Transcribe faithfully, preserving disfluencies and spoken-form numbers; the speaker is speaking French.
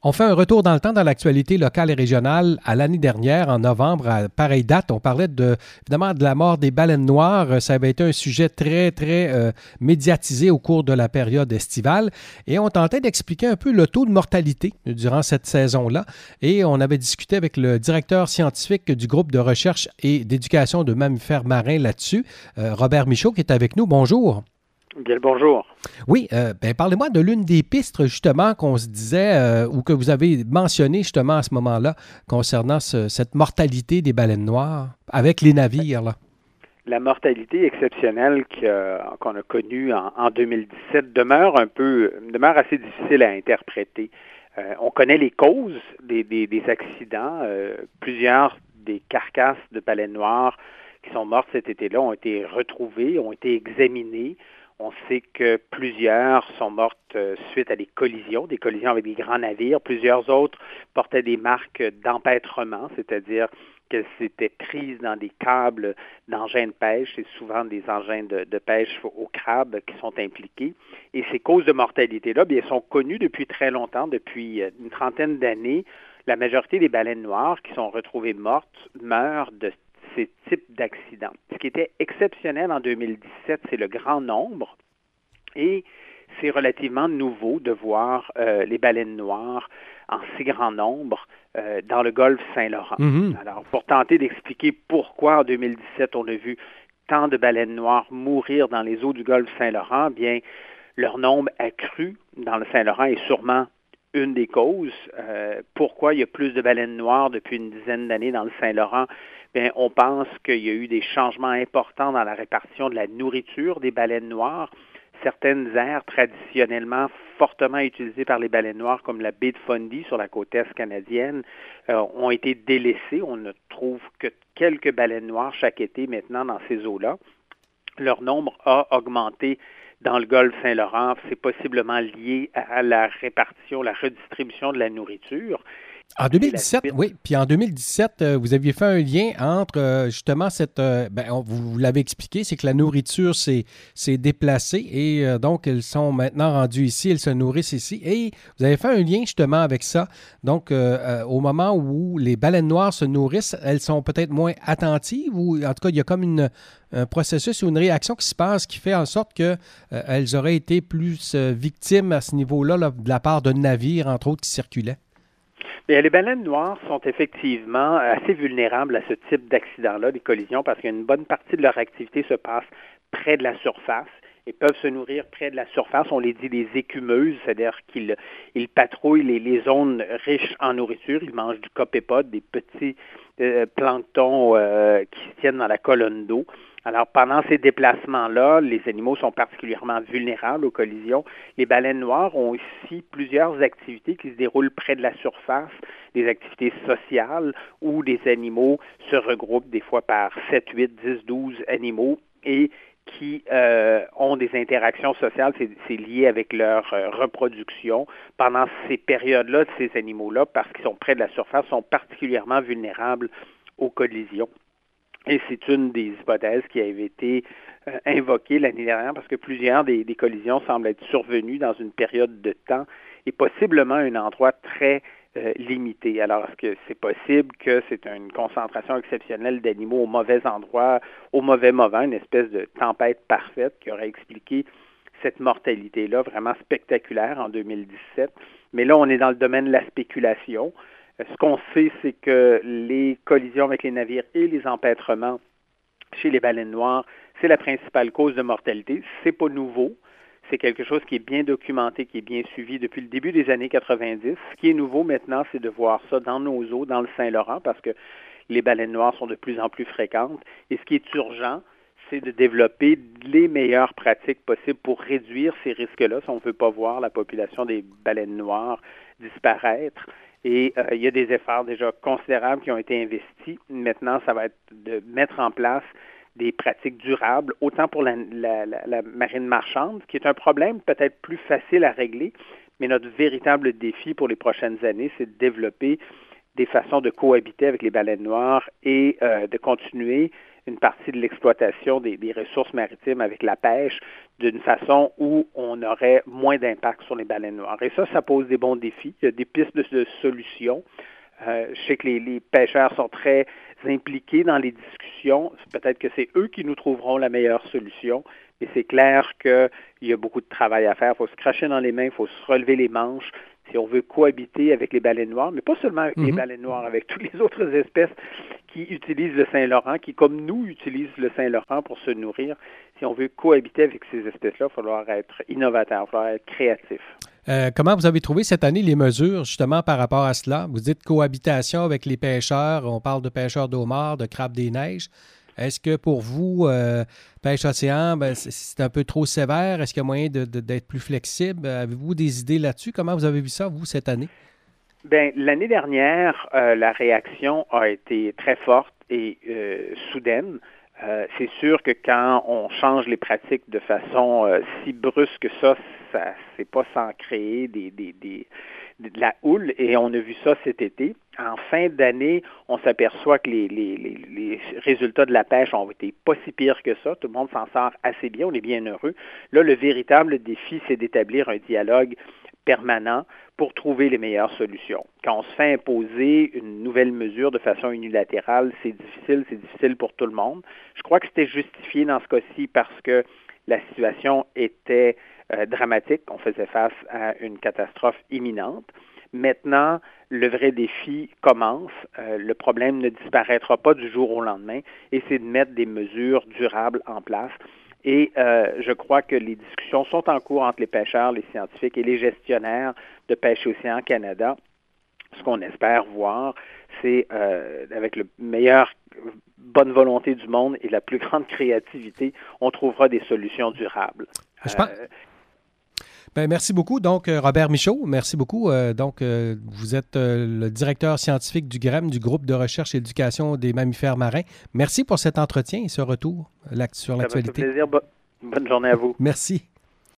On fait un retour dans le temps dans l'actualité locale et régionale. À l'année dernière, en novembre, à pareille date, on parlait de, évidemment de la mort des baleines noires. Ça avait été un sujet très, très euh, médiatisé au cours de la période estivale. Et on tentait d'expliquer un peu le taux de mortalité durant cette saison-là. Et on avait discuté avec le directeur scientifique du groupe de recherche et d'éducation de mammifères marins là-dessus, euh, Robert Michaud, qui est avec nous. Bonjour. Bien le bonjour. Oui, euh, ben, parlez-moi de l'une des pistes justement qu'on se disait euh, ou que vous avez mentionné justement à ce moment-là concernant ce, cette mortalité des baleines noires avec les navires. Là. La mortalité exceptionnelle que, qu'on a connue en, en deux mille dix-sept demeure un peu, demeure assez difficile à interpréter. Euh, on connaît les causes des, des, des accidents. Euh, plusieurs des carcasses de baleines noires qui sont mortes cet été-là ont été retrouvées, ont été examinées. On sait que plusieurs sont mortes euh, suite à des collisions, des collisions avec des grands navires. Plusieurs autres portaient des marques d'empêtrement, c'est-à-dire qu'elles s'étaient prises dans des câbles d'engins de pêche. C'est souvent des engins de, de pêche au crabe qui sont impliqués. Et ces causes de mortalité-là, bien, sont connues depuis très longtemps, depuis une trentaine d'années. La majorité des baleines noires qui sont retrouvées mortes meurent de ces types d'accidents. Ce qui était exceptionnel en deux mille dix-sept, c'est le grand nombre et c'est relativement nouveau de voir euh, les baleines noires en si grand nombre euh, dans le golfe Saint-Laurent. Mm-hmm. Alors, pour tenter d'expliquer pourquoi en deux mille dix-sept on a vu tant de baleines noires mourir dans les eaux du golfe Saint-Laurent, bien, leur nombre a cru dans le Saint-Laurent est sûrement une des causes. Euh, pourquoi il y a plus de baleines noires depuis une dizaine d'années dans le Saint-Laurent? Bien, on pense qu'il y a eu des changements importants dans la répartition de la nourriture des baleines noires. Certaines aires traditionnellement fortement utilisées par les baleines noires, comme la baie de Fundy sur la côte est canadienne, euh, ont été délaissées. On ne trouve que quelques baleines noires chaque été maintenant dans ces eaux-là. Leur nombre a augmenté dans le golfe Saint-Laurent. C'est possiblement lié à la répartition, la redistribution de la nourriture. En deux mille dix-sept, oui. Puis en deux mille dix-sept, euh, vous aviez fait un lien entre euh, justement cette. Euh, ben, on, vous, vous l'avez expliqué, c'est que la nourriture s'est, s'est déplacée et euh, donc elles sont maintenant rendues ici, elles se nourrissent ici. Et vous avez fait un lien justement avec ça. Donc, euh, euh, au moment où les baleines noires se nourrissent, elles sont peut-être moins attentives ou en tout cas, il y a comme une, un processus ou une réaction qui se passe qui fait en sorte qu'elles euh, auraient été plus euh, victimes à ce niveau-là là, de la part de navires, entre autres, qui circulaient. Bien, les baleines noires sont effectivement assez vulnérables à ce type d'accident-là, des collisions, parce qu'une bonne partie de leur activité se passe près de la surface et peuvent se nourrir près de la surface. On les dit des écumeuses, c'est-à-dire qu'ils ils patrouillent les, les zones riches en nourriture. Ils mangent du copépode, des petits euh, planctons euh, qui se tiennent dans la colonne d'eau. Alors, pendant ces déplacements-là, les animaux sont particulièrement vulnérables aux collisions. Les baleines noires ont aussi plusieurs activités qui se déroulent près de la surface, des activités sociales où des animaux se regroupent des fois par sept, huit, dix, douze animaux et qui euh, ont des interactions sociales, c'est, c'est lié avec leur euh, reproduction. Pendant ces périodes-là, ces animaux-là, parce qu'ils sont près de la surface, sont particulièrement vulnérables aux collisions. Et c'est une des hypothèses qui avait été euh, invoquée l'année dernière parce que plusieurs des, des collisions semblent être survenues dans une période de temps et possiblement un endroit très euh, limité. Alors, est-ce que c'est possible que c'est une concentration exceptionnelle d'animaux au mauvais endroit, au mauvais moment, une espèce de tempête parfaite qui aurait expliqué cette mortalité-là vraiment spectaculaire en deux mille dix-sept? Mais là, on est dans le domaine de la spéculation. Ce qu'on sait, c'est que les collisions avec les navires et les empêtrements chez les baleines noires, c'est la principale cause de mortalité. C'est pas nouveau. C'est quelque chose qui est bien documenté, qui est bien suivi depuis le début des années quatre-vingt-dix. Ce qui est nouveau maintenant, c'est de voir ça dans nos eaux, dans le Saint-Laurent, parce que les baleines noires sont de plus en plus fréquentes. Et ce qui est urgent, c'est de développer les meilleures pratiques possibles pour réduire ces risques-là si on ne veut pas voir la population des baleines noires disparaître. Et euh, il y a des efforts déjà considérables qui ont été investis. Maintenant, ça va être de mettre en place des pratiques durables, autant pour la, la, la, la marine marchande, qui est un problème peut-être plus facile à régler, mais notre véritable défi pour les prochaines années, c'est de développer des façons de cohabiter avec les baleines noires et euh, de continuer une partie de l'exploitation des, des ressources maritimes avec la pêche d'une façon où on aurait moins d'impact sur les baleines noires. Et ça, ça pose des bons défis. Il y a des pistes de, de solutions. Euh, je sais que les, les pêcheurs sont très impliqués dans les discussions. Peut-être que c'est eux qui nous trouveront la meilleure solution, mais c'est clair qu'il y a beaucoup de travail à faire. Il faut se cracher dans les mains, il faut se relever les manches si on veut cohabiter avec les baleines noires, mais pas seulement avec mm-hmm. les baleines noires, avec toutes les autres espèces qui utilisent le Saint-Laurent, qui, comme nous, utilisent le Saint-Laurent pour se nourrir. Si on veut cohabiter avec ces espèces-là, il va falloir être innovateur, il va falloir être créatif. Euh, comment vous avez trouvé cette année les mesures, justement, par rapport à cela? Vous dites cohabitation avec les pêcheurs, on parle de pêcheurs d'homards, de crabes des neiges. Est-ce que pour vous, euh, pêche océan, ben, c'est un peu trop sévère? Est-ce qu'il y a moyen de, de, d'être plus flexible? Avez-vous des idées là-dessus? Comment vous avez vu ça, vous, cette année? Bien, l'année dernière, euh, la réaction a été très forte et euh, soudaine. Euh, c'est sûr que quand on change les pratiques de façon euh, si brusque que ça, ça c'est pas sans créer des, des, des, de la houle, et on a vu ça cet été. En fin d'année, on s'aperçoit que les, les, les, les résultats de la pêche ont été pas si pires que ça. Tout le monde s'en sort assez bien, on est bien heureux. Là, le véritable défi, c'est d'établir un dialogue permanent pour trouver les meilleures solutions. Quand on se fait imposer une nouvelle mesure de façon unilatérale, c'est difficile, c'est difficile pour tout le monde. Je crois que c'était justifié dans ce cas-ci parce que la situation était euh, dramatique. On faisait face à une catastrophe imminente. Maintenant, le vrai défi commence. Euh, le problème ne disparaîtra pas du jour au lendemain et c'est de mettre des mesures durables en place. Et euh, je crois que les discussions sont en cours entre les pêcheurs, les scientifiques et les gestionnaires de Pêche Océan Canada. Ce qu'on espère voir, c'est euh, avec le meilleur bonne volonté du monde et la plus grande créativité, on trouvera des solutions durables. Je pense... euh, Ben, merci beaucoup. Donc, Robert Michaud, merci beaucoup. Euh, donc, euh, vous êtes euh, le directeur scientifique du G R E M, du groupe de recherche et éducation des mammifères marins. Merci pour cet entretien et ce retour sur l'actualité. Ça m'a fait plaisir. Bonne journée à vous. Merci.